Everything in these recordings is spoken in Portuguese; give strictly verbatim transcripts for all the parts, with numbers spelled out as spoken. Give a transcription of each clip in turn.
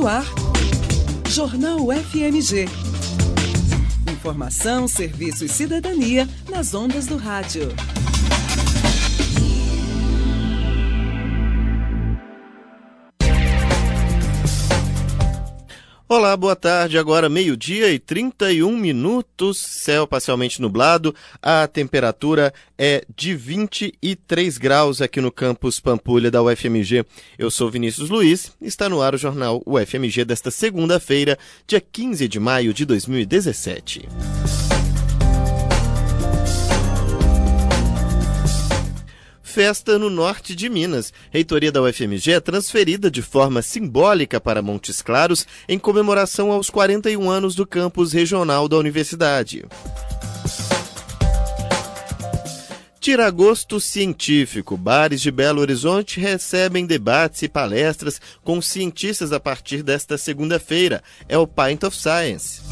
No ar, Jornal F M G. Informação, serviço e cidadania nas ondas do rádio. Olá, boa tarde. Agora meio-dia e trinta e um minutos, céu parcialmente nublado. A temperatura é de vinte e três graus aqui no campus Pampulha da U F M G. Eu sou Vinícius Luiz, está no ar o jornal U F M G desta segunda-feira, dia quinze de maio de dois mil e dezessete. Festa no norte de Minas. Reitoria da U F M G é transferida de forma simbólica para Montes Claros em comemoração aos quarenta e um anos do campus regional da universidade. Tiragosto científico. Bares de Belo Horizonte recebem debates e palestras com cientistas a partir desta segunda-feira. É o Pint of Science.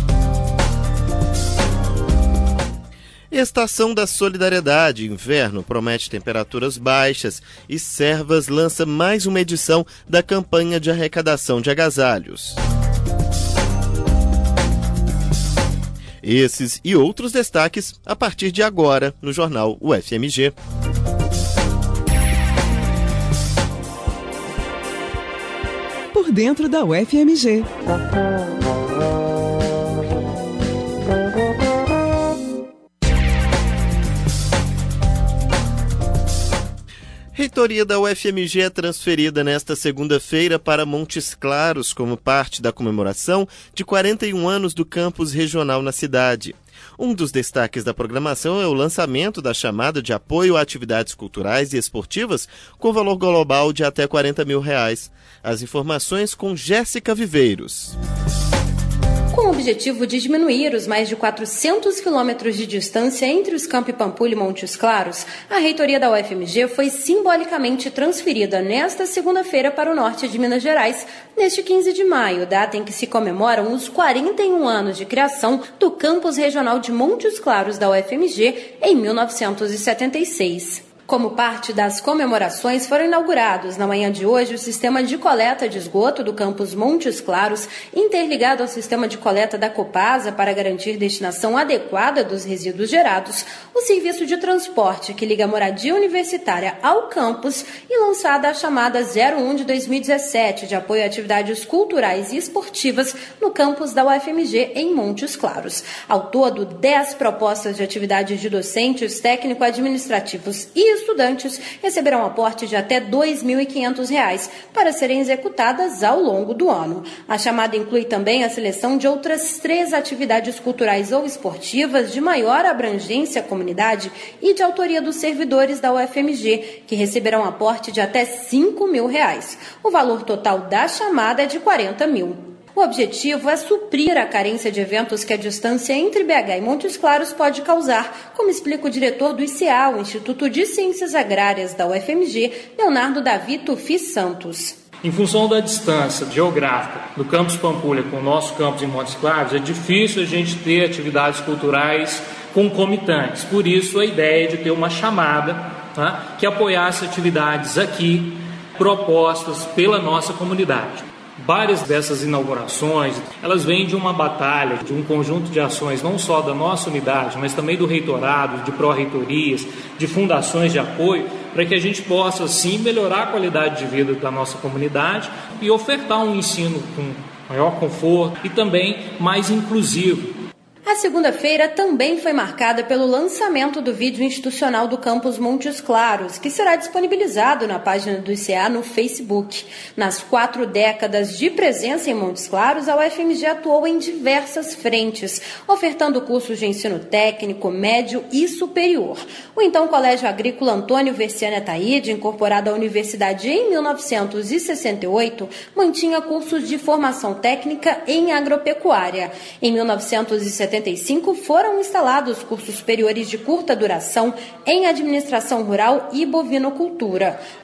Estação da Solidariedade, inverno, promete temperaturas baixas e Servas lança mais uma edição da campanha de arrecadação de agasalhos. Esses e outros destaques a partir de agora no Jornal U F M G. Por dentro da U F M G. Reitoria da U F M G é transferida nesta segunda-feira para Montes Claros como parte da comemoração de quarenta e um anos do campus regional na cidade. Um dos destaques da programação é o lançamento da chamada de apoio a atividades culturais e esportivas com valor global de até quarenta mil reais. As informações com Jéssica Viveiros. Com o objetivo de diminuir os mais de quatrocentos quilômetros de distância entre os Campi Pampulha e Montes Claros, a reitoria da U F M G foi simbolicamente transferida nesta segunda-feira para o norte de Minas Gerais, neste quinze de maio, data em que se comemoram os quarenta e um anos de criação do campus regional de Montes Claros da U F M G em mil novecentos e setenta e seis. Como parte das comemorações, foram inaugurados na manhã de hoje o sistema de coleta de esgoto do campus Montes Claros, interligado ao sistema de coleta da Copasa para garantir destinação adequada dos resíduos gerados, o serviço de transporte que liga a moradia universitária ao campus e lançada a chamada zero um de dois mil e dezessete de apoio a atividades culturais e esportivas no campus da U F M G em Montes Claros. Ao todo, dez propostas de atividades de docentes, técnico-administrativos e estudantes receberão aporte de até dois mil e quinhentos reais para serem executadas ao longo do ano. A chamada inclui também a seleção de outras três atividades culturais ou esportivas de maior abrangência à comunidade e de autoria dos servidores da U F M G, que receberão aporte de até cinco mil reais. O valor total da chamada é de quarenta mil. O objetivo é suprir a carência de eventos que a distância entre B H e Montes Claros pode causar, como explica o diretor do I C A, o Instituto de Ciências Agrárias da U F M G, Leonardo Davi Tufi Santos. Em função da distância geográfica do campus Pampulha com o nosso campus em Montes Claros, é difícil a gente ter atividades culturais concomitantes. Por isso, a ideia de ter uma chamada, tá, que apoiasse atividades aqui propostas pela nossa comunidade. Várias dessas inaugurações, elas vêm de uma batalha, de um conjunto de ações, não só da nossa unidade, mas também do reitorado, de pró-reitorias, de fundações de apoio, para que a gente possa, sim, melhorar a qualidade de vida da nossa comunidade e ofertar um ensino com maior conforto e também mais inclusivo. A segunda-feira também foi marcada pelo lançamento do vídeo institucional do campus Montes Claros, que será disponibilizado na página do I C A no Facebook. Nas quatro décadas de presença em Montes Claros, a U F M G atuou em diversas frentes, ofertando cursos de ensino técnico, médio e superior. O então Colégio Agrícola Antônio Versiani Ataíde, incorporado à universidade em mil novecentos e sessenta e oito, mantinha cursos de formação técnica em agropecuária. Em mil novecentos e setenta e cinco foram instalados cursos superiores de curta duração em administração rural e bovinocultura.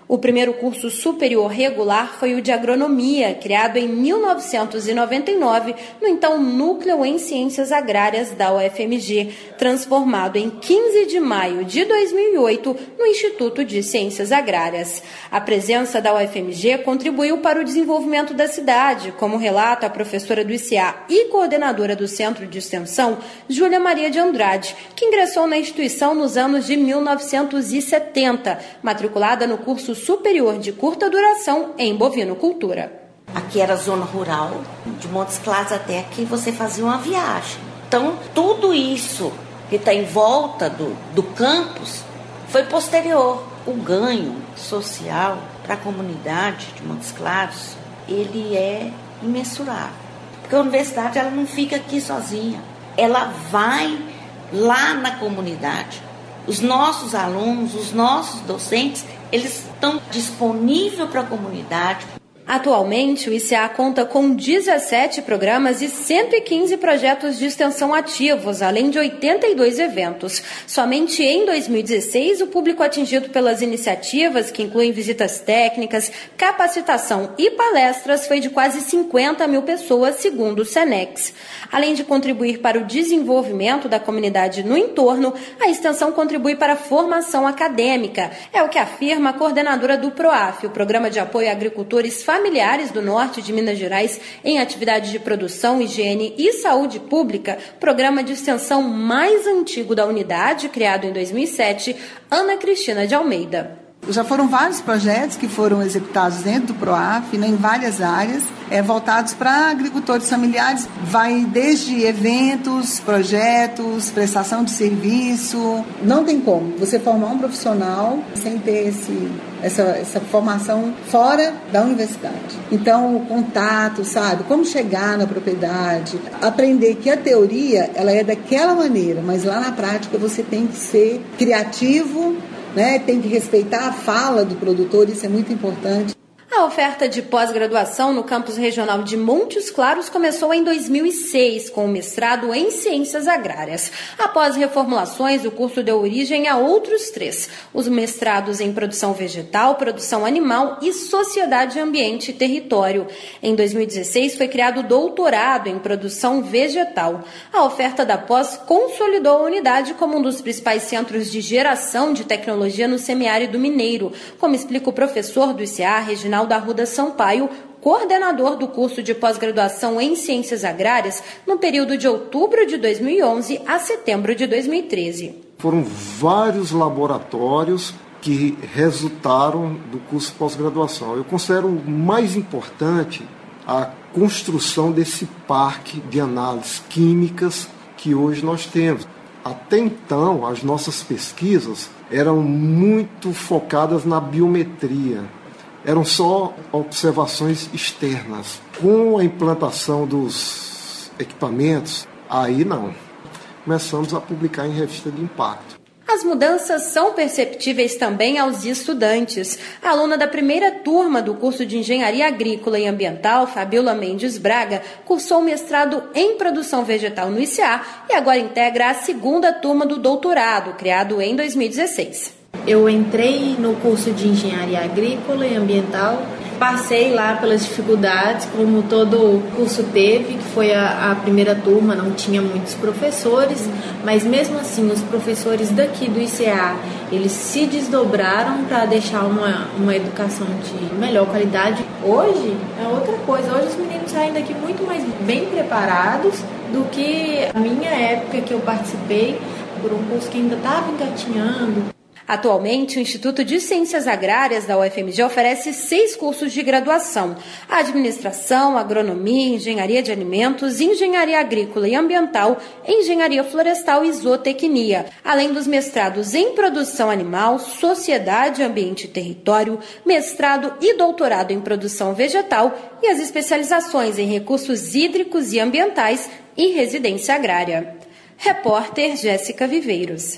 O primeiro curso superior regular foi o de agronomia, criado em mil novecentos e noventa e nove no então Núcleo em Ciências Agrárias da U F M G, transformado em quinze de maio de dois mil e oito no Instituto de Ciências Agrárias. A presença da U F M G contribuiu para o desenvolvimento da cidade, como relata a professora do I C A e coordenadora do Centro de Extensão, Júlia Maria de Andrade, que ingressou na instituição nos anos de mil novecentos e setenta, matriculada no curso superior de curta duração em bovinocultura. Aqui era zona rural, de Montes Claros até aqui você fazia uma viagem. Então, tudo isso que está em volta do, do campus foi posterior. O ganho social para a comunidade de Montes Claros, ele é imensurável. Porque a universidade ela não fica aqui sozinha, ela vai lá na comunidade. Os nossos alunos, os nossos docentes, eles estão disponíveis para a comunidade. Atualmente, o I C A conta com dezessete programas e cento e quinze projetos de extensão ativos, além de oitenta e dois eventos. Somente em dois mil e dezesseis, o público atingido pelas iniciativas, que incluem visitas técnicas, capacitação e palestras, foi de quase cinquenta mil pessoas, segundo o Senex. Além de contribuir para o desenvolvimento da comunidade no entorno, a extensão contribui para a formação acadêmica. É o que afirma a coordenadora do PROAF, o Programa de Apoio a Agricultores Familiares do Norte de Minas Gerais em atividades de produção, higiene e saúde pública, programa de extensão mais antigo da unidade, criado em dois mil e sete, Ana Cristina de Almeida. Já foram vários projetos que foram executados dentro do PROAF, né, em várias áreas, é, voltados para agricultores familiares. Vai desde eventos, projetos, prestação de serviço. Não tem como você formar um profissional sem ter esse, essa, essa formação fora da universidade. Então, o contato, sabe? Como chegar na propriedade, aprender que a teoria ela é daquela maneira, mas lá na prática você tem que ser criativo, né? Tem que respeitar a fala do produtor, isso é muito importante. A oferta de pós-graduação no campus regional de Montes Claros começou em dois mil e seis, com o mestrado em Ciências Agrárias. Após reformulações, o curso deu origem a outros três: os mestrados em Produção Vegetal, Produção Animal e Sociedade, Ambiente e Território. Em dois mil e dezesseis, foi criado o doutorado em Produção Vegetal. A oferta da pós consolidou a unidade como um dos principais centros de geração de tecnologia no semiárido mineiro, como explica o professor do I C A, Reginaldo da Arruda Sampaio, coordenador do curso de pós-graduação em Ciências Agrárias, no período de outubro de dois mil e onze a setembro de dois mil e treze. Foram vários laboratórios que resultaram do curso de pós-graduação. Eu considero mais importante a construção desse parque de análises químicas que hoje nós temos. Até então, as nossas pesquisas eram muito focadas na biometria. Eram só observações externas. Com a implantação dos equipamentos, aí não. Começamos a publicar em revista de impacto. As mudanças são perceptíveis também aos estudantes. A aluna da primeira turma do curso de Engenharia Agrícola e Ambiental, Fabiola Mendes Braga, cursou mestrado em Produção Vegetal no I C A e agora integra a segunda turma do doutorado, criado em dois mil e dezesseis. Eu entrei no curso de Engenharia Agrícola e Ambiental, passei lá pelas dificuldades, como todo curso teve, que foi a, a primeira turma, não tinha muitos professores, mas mesmo assim os professores daqui do I C A, eles se desdobraram para deixar uma, uma educação de melhor qualidade. Hoje é outra coisa, hoje os meninos saem daqui muito mais bem preparados do que a minha época que eu participei por um curso que ainda estava engatinhando. Atualmente, o Instituto de Ciências Agrárias da U F M G oferece seis cursos de graduação: Administração, Agronomia, Engenharia de Alimentos, Engenharia Agrícola e Ambiental, Engenharia Florestal e Zootecnia, além dos mestrados em Produção Animal, Sociedade, Ambiente e Território, mestrado e doutorado em Produção Vegetal e as especializações em Recursos Hídricos e Ambientais e Residência Agrária. Repórter Jéssica Viveiros.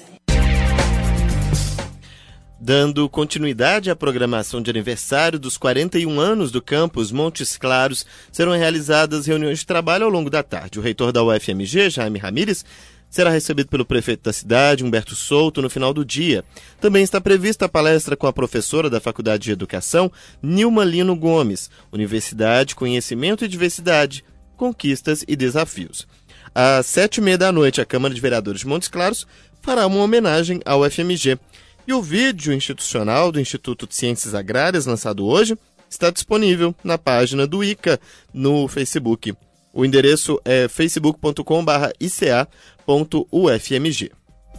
Dando continuidade à programação de aniversário dos quarenta e um anos do campus Montes Claros, serão realizadas reuniões de trabalho ao longo da tarde. O reitor da U F M G, Jaime Ramírez, será recebido pelo prefeito da cidade, Humberto Souto, no final do dia. Também está prevista a palestra com a professora da Faculdade de Educação, Nilma Lino Gomes, Universidade, Conhecimento e Diversidade, Conquistas e Desafios. Às sete e meia da noite, a Câmara de Vereadores de Montes Claros fará uma homenagem ao U F M G. E o vídeo institucional do Instituto de Ciências Agrárias, lançado hoje, está disponível na página do I C A no Facebook. O endereço é facebook ponto com barra i c a ponto u f m g.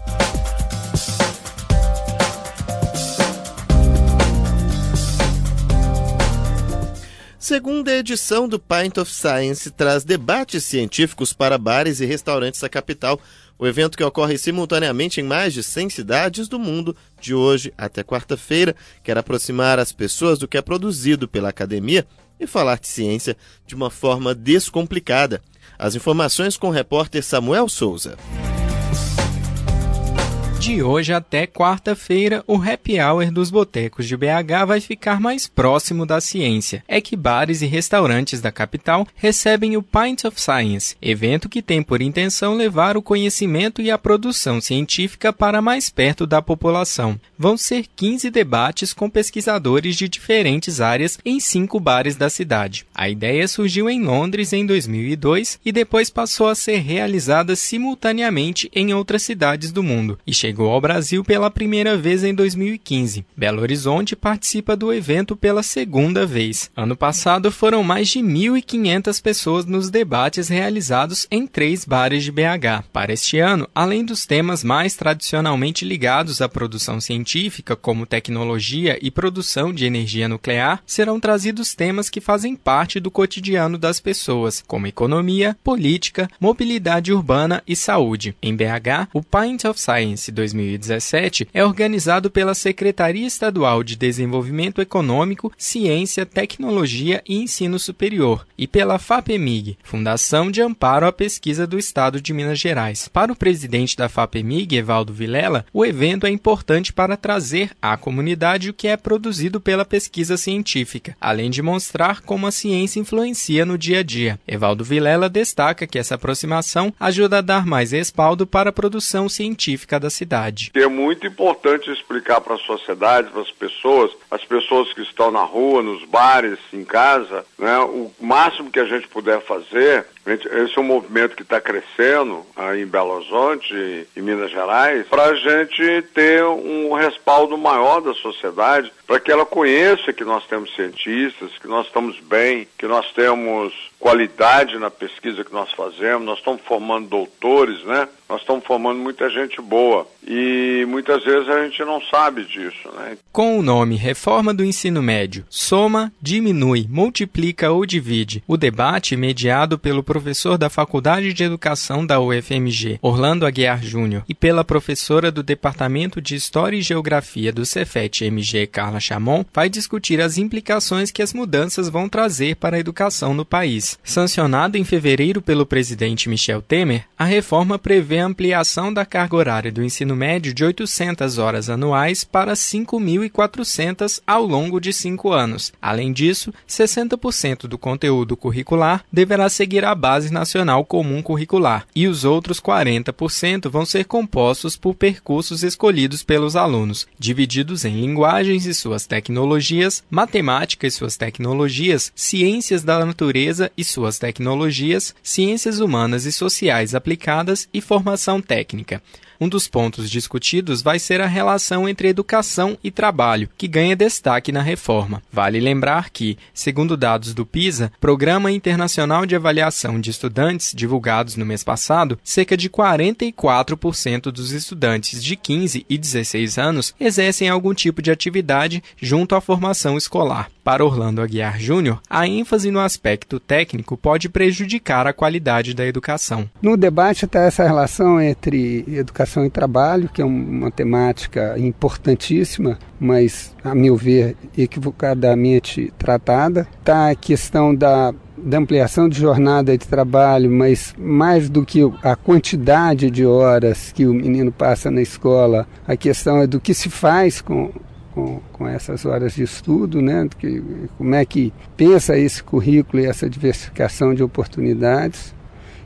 Segunda edição do Pint of Science traz debates científicos para bares e restaurantes da capital. O evento, que ocorre simultaneamente em mais de cem cidades do mundo, de hoje até quarta-feira, quer aproximar as pessoas do que é produzido pela academia e falar de ciência de uma forma descomplicada. As informações com o repórter Samuel Souza. De hoje até quarta-feira, o Happy Hour dos Botecos de B H vai ficar mais próximo da ciência. É que bares e restaurantes da capital recebem o Pint of Science, evento que tem por intenção levar o conhecimento e a produção científica para mais perto da população. Vão ser quinze debates com pesquisadores de diferentes áreas em cinco bares da cidade. A ideia surgiu em Londres em dois mil e dois e depois passou a ser realizada simultaneamente em outras cidades do mundo e chegou ao Brasil pela primeira vez em dois mil e quinze. Belo Horizonte participa do evento pela segunda vez. Ano passado foram mais de mil e quinhentas pessoas nos debates realizados em três bares de B H. Para este ano, além dos temas mais tradicionalmente ligados à produção científica, como tecnologia e produção de energia nuclear, serão trazidos temas que fazem parte do cotidiano das pessoas, como economia, política, mobilidade urbana e saúde. Em B H, o Pint of Science dois mil e dezessete é organizado pela Secretaria Estadual de Desenvolvimento Econômico, Ciência, Tecnologia e Ensino Superior e pela FAPEMIG, Fundação de Amparo à Pesquisa do Estado de Minas Gerais. Para o presidente da FAPEMIG, Evaldo Vilela, o evento é importante para trazer à comunidade o que é produzido pela pesquisa científica, além de mostrar como a ciência influencia no dia a dia. Evaldo Vilela destaca que essa aproximação ajuda a dar mais respaldo para a produção científica da cidade. É muito importante explicar para a sociedade, para as pessoas, as pessoas que estão na rua, nos bares, em casa, né, o máximo que a gente puder fazer. Esse é um movimento que está crescendo aí em Belo Horizonte e Minas Gerais, para a gente ter um respaldo maior da sociedade, para que ela conheça que nós temos cientistas, que nós estamos bem, que nós temos qualidade na pesquisa que nós fazemos, nós estamos formando doutores, né? Nós estamos formando muita gente boa e muitas vezes a gente não sabe disso, né? Com o nome Reforma do Ensino Médio, soma, diminui, multiplica ou divide, o debate mediado pelo professor da Faculdade de Educação da U F M G, Orlando Aguiar Júnior, e pela professora do Departamento de História e Geografia do Cefet M G, Carla Chamon, vai discutir as implicações que as mudanças vão trazer para a educação no país. Sancionada em fevereiro pelo presidente Michel Temer, a reforma prevê a ampliação da carga horária do ensino médio de oitocentas horas anuais para cinco mil e quatrocentas ao longo de cinco anos. Além disso, sessenta por cento do conteúdo curricular deverá seguir a Base Nacional Comum Curricular e os outros quarenta por cento vão ser compostos por percursos escolhidos pelos alunos, divididos em linguagens e suas tecnologias, matemática e suas tecnologias, ciências da natureza e suas tecnologias, ciências humanas e sociais aplicadas e formação técnica. Um dos pontos discutidos vai ser a relação entre educação e trabalho, que ganha destaque na reforma. Vale lembrar que, segundo dados do PISA, Programa Internacional de Avaliação de Estudantes, divulgados no mês passado, cerca de quarenta e quatro por cento dos estudantes de quinze e dezesseis anos exercem algum tipo de atividade junto à formação escolar. Para Orlando Aguiar Júnior, a ênfase no aspecto técnico pode prejudicar a qualidade da educação. No debate está essa relação entre educação e trabalho, que é uma temática importantíssima, mas, a meu ver, equivocadamente tratada. Está a questão da, da ampliação de jornada de trabalho, mas mais do que a quantidade de horas que o menino passa na escola, a questão é do que se faz com... Com, com essas horas de estudo, né? Que, como é que pensa esse currículo e essa diversificação de oportunidades.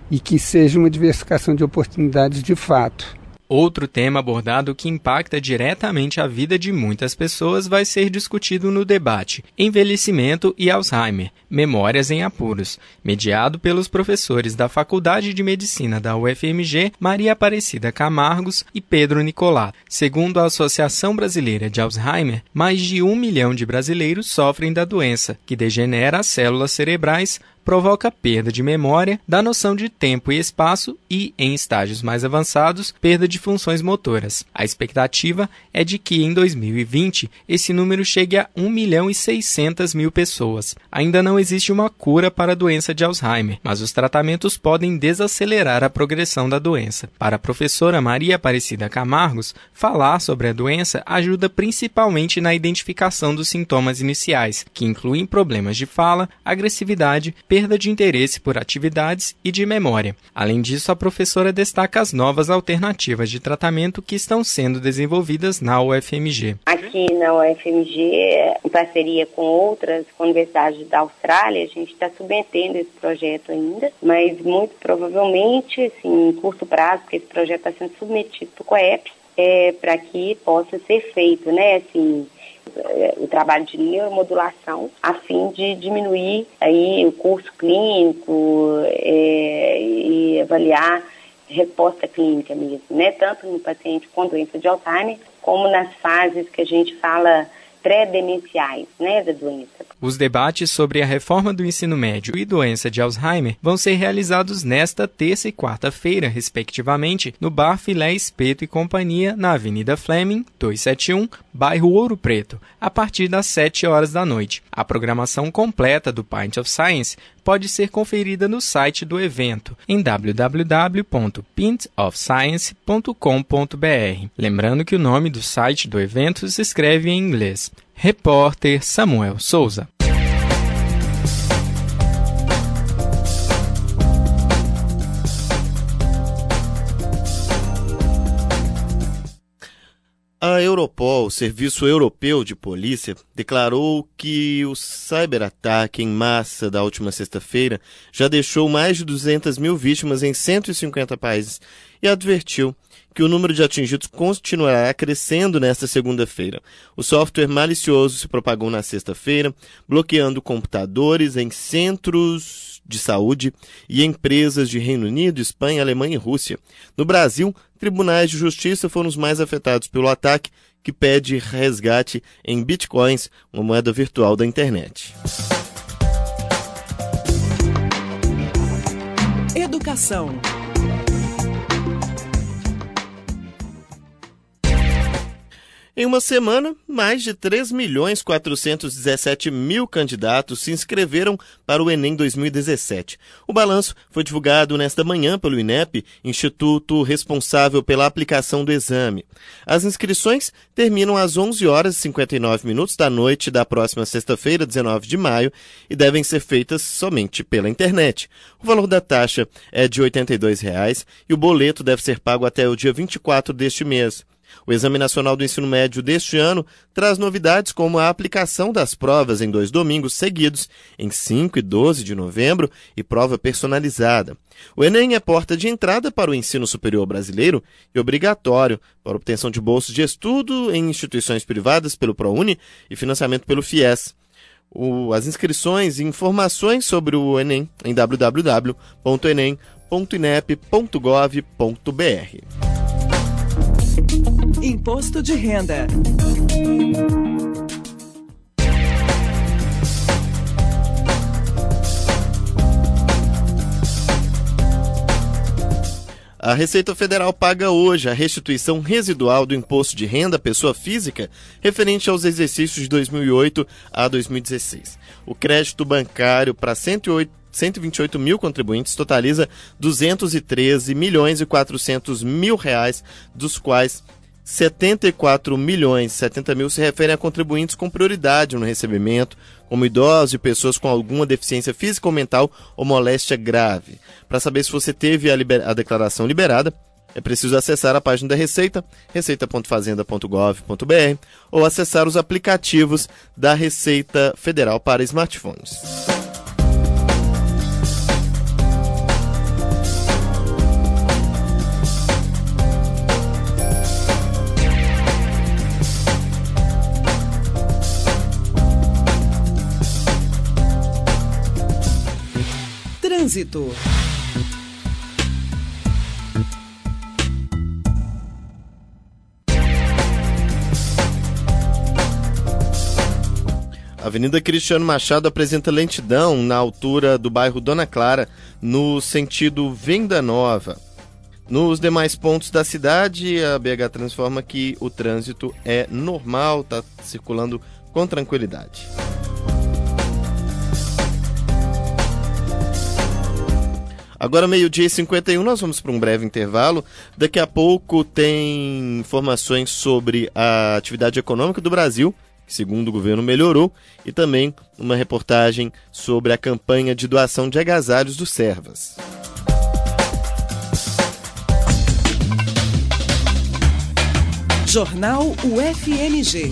e que seja uma diversificação de oportunidades de fato. Outro tema abordado que impacta diretamente a vida de muitas pessoas vai ser discutido no debate Envelhecimento e Alzheimer, Memórias em Apuros, mediado pelos professores da Faculdade de Medicina da U F M G, Maria Aparecida Camargos e Pedro Nicolá. Segundo a Associação Brasileira de Alzheimer, mais de um milhão de brasileiros sofrem da doença, que degenera as células cerebrais, provoca perda de memória, da noção de tempo e espaço e, em estágios mais avançados, perda de funções motoras. A expectativa é de que, em dois mil e vinte, esse número chegue a um milhão e seiscentas mil pessoas. Ainda não existe uma cura para a doença de Alzheimer, mas os tratamentos podem desacelerar a progressão da doença. Para a professora Maria Aparecida Camargos, falar sobre a doença ajuda principalmente na identificação dos sintomas iniciais, que incluem problemas de fala, agressividade, perda de interesse por atividades e de memória. Além disso, a professora destaca as novas alternativas de tratamento que estão sendo desenvolvidas na U F M G. Aqui na U F M G, em parceria com outras universidades da Austrália, a gente está submetendo esse projeto ainda, mas muito provavelmente, assim, em curto prazo, porque esse projeto está sendo submetido para o COEP, é, para que possa ser feito, né, assim, o trabalho de neuromodulação a fim de diminuir aí o curso clínico é, e avaliar resposta clínica mesmo, né? Tanto no paciente com doença de Alzheimer, como nas fases que a gente fala pré-demenciais, né, da doença. Os debates sobre a reforma do ensino médio e doença de Alzheimer vão ser realizados nesta terça e quarta-feira, respectivamente, no Bar Filé Espeto e Companhia, na Avenida Fleming, duzentos e setenta e um, bairro Ouro Preto, a partir das sete horas da noite. A programação completa do Pint of Science pode ser conferida no site do evento, em w w w ponto pint of science ponto com ponto b r. Lembrando que o nome do site do evento se escreve em inglês. Repórter Samuel Souza. A Europol, o Serviço Europeu de Polícia, declarou que o cyberataque em massa da última sexta-feira já deixou mais de duzentas mil vítimas em cento e cinquenta países e advertiu que o número de atingidos continuará crescendo nesta segunda-feira. O software malicioso se propagou na sexta-feira, bloqueando computadores em centros de saúde e empresas de Reino Unido, Espanha, Alemanha e Rússia. No Brasil, tribunais de justiça foram os mais afetados pelo ataque, que pede resgate em bitcoins, uma moeda virtual da internet. Educação. Em uma semana, mais de três milhões quatrocentos e dezessete mil candidatos se inscreveram para o Enem dois mil e dezessete. O balanço foi divulgado nesta manhã pelo INEP, instituto responsável pela aplicação do exame. As inscrições terminam às onze horas e cinquenta e nove minutos da noite da próxima sexta-feira, dezenove de maio, e devem ser feitas somente pela internet. O valor da taxa é de oitenta e dois reais e o boleto deve ser pago até o dia vinte e quatro deste mês. O Exame Nacional do Ensino Médio deste ano traz novidades como a aplicação das provas em dois domingos seguidos, em cinco e doze de novembro, e prova personalizada. O Enem é porta de entrada para o ensino superior brasileiro e obrigatório para obtenção de bolsas de estudo em instituições privadas pelo ProUni e financiamento pelo FIES. O, as inscrições e informações sobre o Enem em w w w ponto enem ponto inep ponto gov ponto b r. Imposto de renda. A Receita Federal paga hoje a restituição residual do imposto de renda à pessoa física referente aos exercícios de dois mil e oito a dois mil e dezesseis. O crédito bancário para cento e vinte e oito mil contribuintes totaliza duzentos e treze milhões e quatrocentos mil reais, dos quais setenta e quatro milhões e setenta mil se referem a contribuintes com prioridade no recebimento, como idosos e pessoas com alguma deficiência física ou mental ou moléstia grave. Para saber se você teve a, liber... a declaração liberada, é preciso acessar a página da Receita, receita ponto fazenda ponto gov ponto b r, ou acessar os aplicativos da Receita Federal para smartphones. Trânsito. A Avenida Cristiano Machado apresenta lentidão na altura do bairro Dona Clara, no sentido Venda Nova. Nos demais pontos da cidade, a B H Trans informa que o trânsito é normal, está circulando com tranquilidade. Agora, meio-dia e cinquenta e um, nós vamos para um breve intervalo. Daqui a pouco tem informações sobre a atividade econômica do Brasil, que segundo o governo melhorou, e também uma reportagem sobre a campanha de doação de agasalhos do Servas. Jornal U F M G.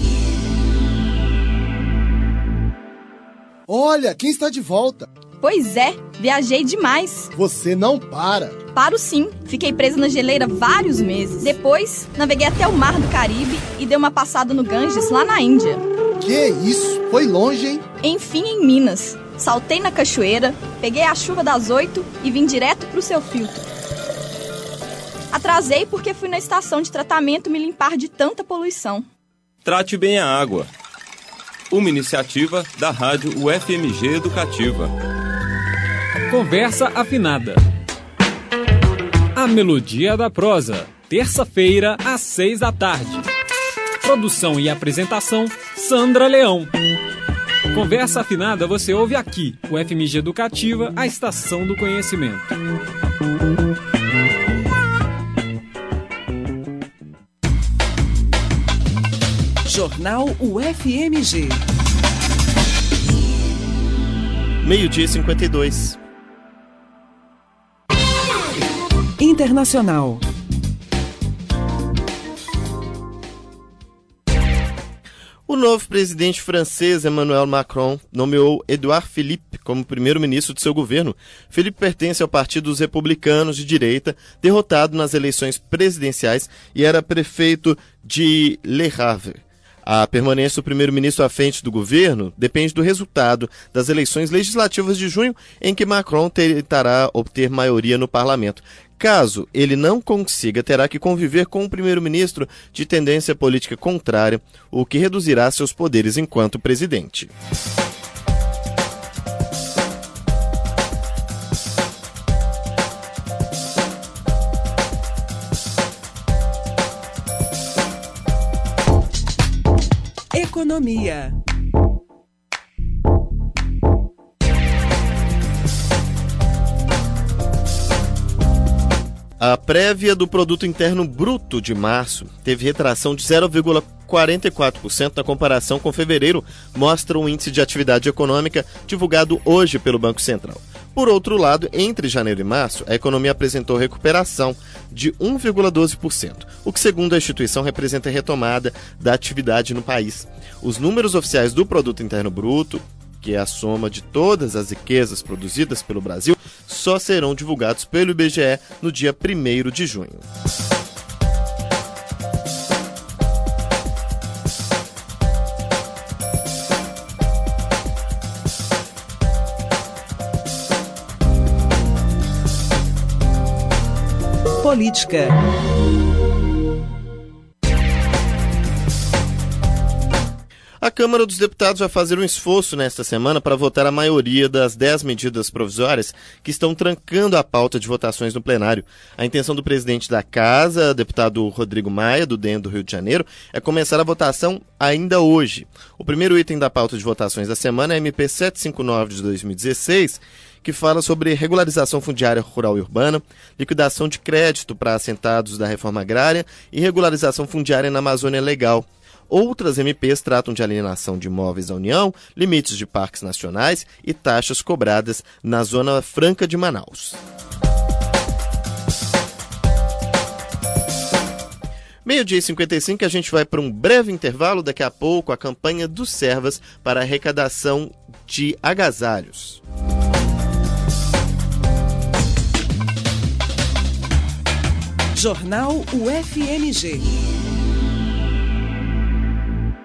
Olha, quem está de volta? Pois é, viajei demais. Você não para. Paro sim, fiquei presa na geleira vários meses. Depois, naveguei até o Mar do Caribe e dei uma passada no Ganges, lá na Índia. Que isso? Foi longe, hein? Enfim, em Minas. Saltei na cachoeira, peguei a chuva das oito e vim direto pro seu filtro. Atrasei porque fui na estação de tratamento me limpar de tanta poluição. Trate bem a água. Uma iniciativa da Rádio U F M G Educativa. Conversa afinada. A melodia da prosa. Terça-feira, às seis da tarde. Produção e apresentação, Sandra Leão. Conversa afinada você ouve aqui. U F M G Educativa, a estação do conhecimento. Jornal U F M G. Meio-dia e cinquenta e dois. Internacional. O novo presidente francês, Emmanuel Macron, nomeou Edouard Philippe como primeiro-ministro de seu governo. Philippe pertence ao Partido dos Republicanos de Direita, derrotado nas eleições presidenciais, e era prefeito de Le Havre. A permanência do primeiro-ministro à frente do governo depende do resultado das eleições legislativas de junho, em que Macron tentará obter maioria no parlamento. Caso ele não consiga, terá que conviver com um primeiro-ministro de tendência política contrária, o que reduzirá seus poderes enquanto presidente. Economia. A prévia do Produto Interno Bruto de março teve retração de zero vírgula quarenta e quatro por cento na comparação com fevereiro, mostra o índice de atividade econômica divulgado hoje pelo Banco Central. Por outro lado, entre janeiro e março, a economia apresentou recuperação de um vírgula doze por cento, o que, segundo a instituição, representa a retomada da atividade no país. Os números oficiais do Produto Interno Bruto, que é a soma de todas as riquezas produzidas pelo Brasil, só serão divulgados pelo I B G E no dia primeiro de junho. Política. A Câmara dos Deputados vai fazer um esforço nesta semana para votar a maioria das dez medidas provisórias que estão trancando a pauta de votações no plenário. A intenção do presidente da Casa, deputado Rodrigo Maia, do D E M do Rio de Janeiro, é começar a votação ainda hoje. O primeiro item da pauta de votações da semana é a M P setecentos e cinquenta e nove de dois mil e dezesseis, que fala sobre regularização fundiária rural e urbana, liquidação de crédito para assentados da reforma agrária e regularização fundiária na Amazônia Legal. Outras M Ps tratam de alienação de imóveis da União, limites de parques nacionais e taxas cobradas na Zona Franca de Manaus. Meio-dia e cinquenta e cinco, a gente vai para um breve intervalo. Daqui a pouco, a campanha do Servas para arrecadação de agasalhos. Jornal U F M G.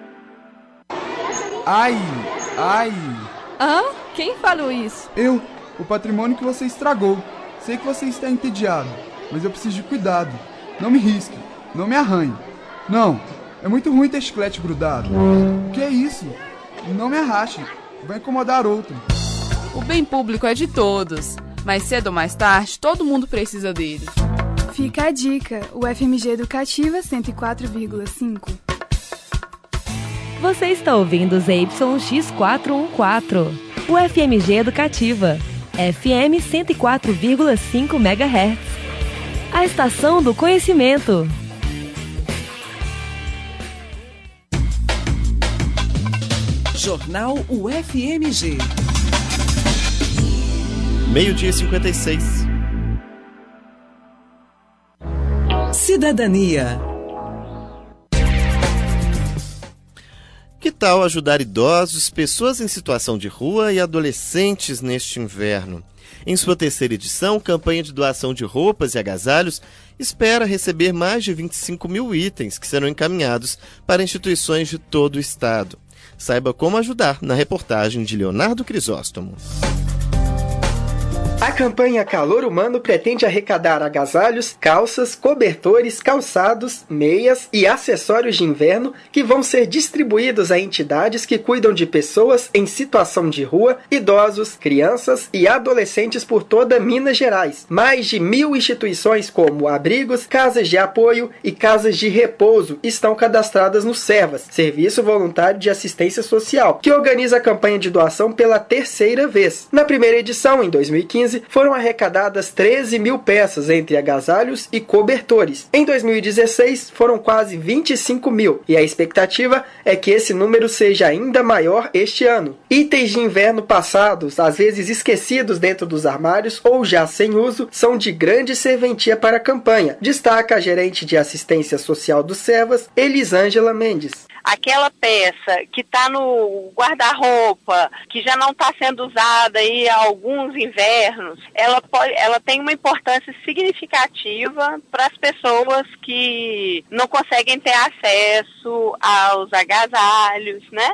Ai, ai. Hã? Quem falou isso? Eu, o patrimônio que você estragou. Sei que você está entediado, mas eu preciso de cuidado. Não me risque, não me arranhe. Não, é muito ruim ter chiclete grudado. O que é isso? Não me arraste, vai incomodar outro. O bem público é de todos, mas cedo ou mais tarde todo mundo precisa dele. Fica a dica, o F M G Educativa cento e quatro vírgula cinco. Você está ouvindo o Z Y X quatrocentos e quatorze, o F M G Educativa, F M cento e quatro vírgula cinco megahertz. A estação do conhecimento. Jornal U F M G. Meio-dia e cinquenta e seis. Cidadania. Que tal ajudar idosos, pessoas em situação de rua e adolescentes neste inverno? Em sua terceira edição, campanha de doação de roupas e agasalhos espera receber mais de vinte e cinco mil itens que serão encaminhados para instituições de todo o estado. Saiba como ajudar na reportagem de Leonardo Crisóstomo. A campanha Calor Humano pretende arrecadar agasalhos, calças, cobertores, calçados, meias e acessórios de inverno que vão ser distribuídos a entidades que cuidam de pessoas em situação de rua, idosos, crianças e adolescentes por toda Minas Gerais. Mais de mil instituições como abrigos, casas de apoio e casas de repouso estão cadastradas no SERVAS, Serviço Voluntário de Assistência Social, que organiza a campanha de doação pela terceira vez. Na primeira edição, em dois mil e quinze, foram arrecadadas treze mil peças entre agasalhos e cobertores. Em dois mil e dezesseis, foram quase vinte e cinco mil, e a expectativa é que esse número seja ainda maior este ano. Itens de inverno passados, às vezes esquecidos dentro dos armários ou já sem uso, são de grande serventia para a campanha, destaca a gerente de assistência social do SERVAS, Elisângela Mendes. Aquela peça que está no guarda-roupa, que já não está sendo usada aí há alguns invernos, ela, pode, ela tem uma importância significativa para as pessoas que não conseguem ter acesso aos agasalhos, né?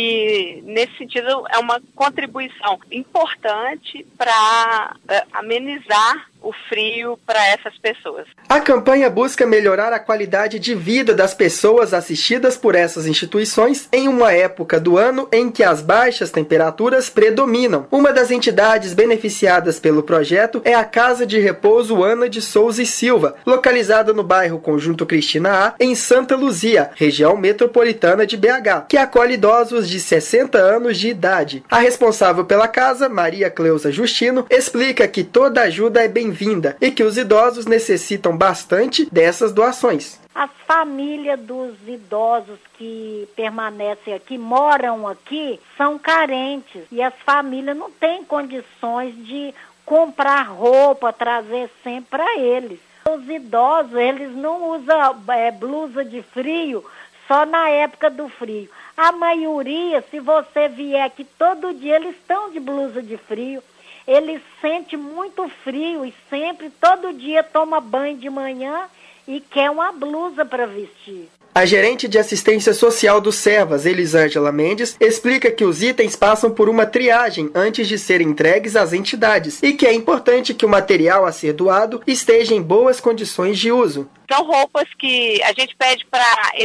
E, nesse sentido, é uma contribuição importante para uh, amenizar o frio para essas pessoas. A campanha busca melhorar a qualidade de vida das pessoas assistidas por essas instituições em uma época do ano em que as baixas temperaturas predominam. Uma das entidades beneficiadas pelo projeto é a Casa de Repouso Ana de Souza e Silva, localizada no bairro Conjunto Cristina A, em Santa Luzia, região metropolitana de B H, que acolhe idosos de sessenta anos de idade. A responsável pela casa, Maria Cleusa Justino, explica que toda ajuda é bem vinda e que os idosos necessitam bastante dessas doações. As famílias dos idosos que permanecem aqui, moram aqui, são carentes e as famílias não têm condições de comprar roupa, trazer sempre para eles. Os idosos, eles não usam é, blusa de frio só na época do frio. A maioria, se você vier aqui todo dia, eles estão de blusa de frio. Ele sente muito frio e sempre, todo dia, toma banho de manhã e quer uma blusa para vestir. A gerente de assistência social do SERVAS, Elisângela Mendes, explica que os itens passam por uma triagem antes de serem entregues às entidades e que é importante que o material a ser doado esteja em boas condições de uso. São roupas que a gente pede para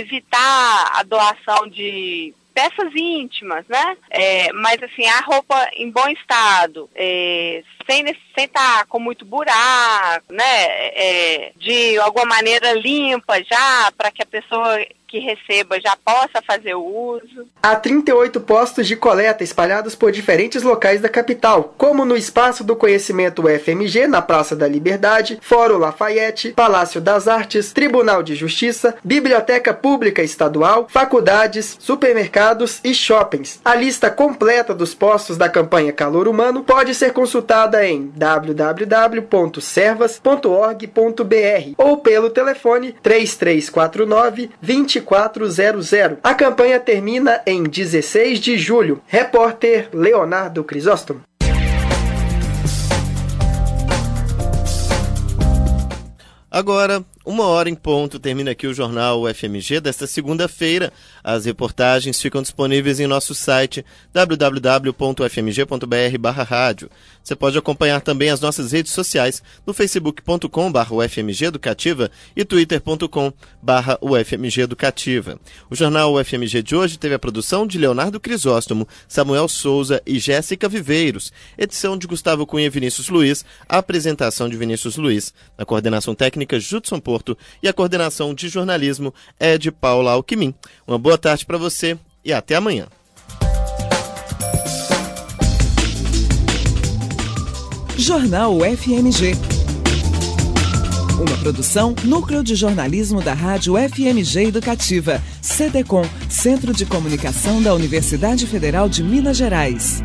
evitar a doação de peças íntimas, né? É, mas assim, a roupa em bom estado, é, sem estar com muito buraco, né? É, de alguma maneira limpa já, para que a pessoa que receba já possa fazer o uso. Há trinta e oito postos de coleta espalhados por diferentes locais da capital, como no Espaço do Conhecimento U F M G, na Praça da Liberdade, Fórum Lafayette, Palácio das Artes, Tribunal de Justiça, Biblioteca Pública Estadual, faculdades, supermercados e shoppings. A lista completa dos postos da campanha Calor Humano pode ser consultada em w w w ponto servas ponto org ponto b r ou pelo telefone três três quatro nove, dois quatro zero zero. A campanha termina em dezesseis de julho. Repórter Leonardo Crisóstomo. Agora, Uma hora em ponto, termina aqui o Jornal U F M G desta segunda-feira. As reportagens ficam disponíveis em nosso site w w w ponto u f m g ponto b r barra rádio. Você pode acompanhar também as nossas redes sociais no facebook ponto com barra u f m g educativa e twitter ponto com barra u f m g educativa. O Jornal U F M G de hoje teve a produção de Leonardo Crisóstomo, Samuel Souza e Jéssica Viveiros, edição de Gustavo Cunha e Vinícius Luiz, a apresentação de Vinícius Luiz, a coordenação técnica Judson Porto e a coordenação de jornalismo é de Paula Alquimim. Uma boa tarde para você e até amanhã. Jornal U F M G. Uma produção Núcleo de Jornalismo da Rádio F M G Educativa, C D C O M, Centro de Comunicação da Universidade Federal de Minas Gerais.